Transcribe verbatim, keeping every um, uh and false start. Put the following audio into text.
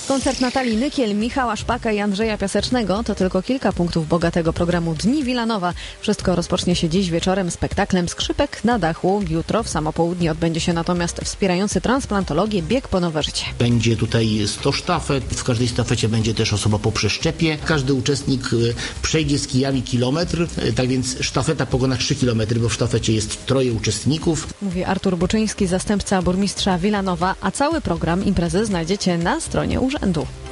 Koncert Natalii Nykiel, Michała Szpaka i Andrzeja Piasecznego to tylko kilka punktów bogatego programu Dni Wilanowa. Wszystko rozpocznie się dziś wieczorem spektaklem Skrzypek na dachu. Jutro w samo południe odbędzie się natomiast wspierający transplantologię bieg po nowe życie. Będzie tutaj sto sztafet. W każdej sztafecie będzie też osoba po przeszczepie. Każdy uczestnik przejdzie z kijami kilometr, tak więc sztafeta pokona trzy kilometry, bo w sztafecie jest troje uczestników. Mówi Artur Buczyński, zastępca burmistrza Wilanowa, a cały program imprezy znajdziecie na stronie urzędu.